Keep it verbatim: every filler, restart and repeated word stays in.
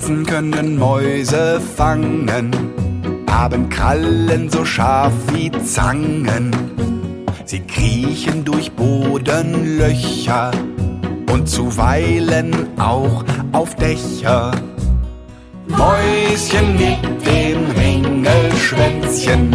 Katzen können Mäuse fangen, haben Krallen so scharf wie Zangen. Sie kriechen durch Bodenlöcher und zuweilen auch auf Dächer. Mäuschen mit dem Ringelschwänzchen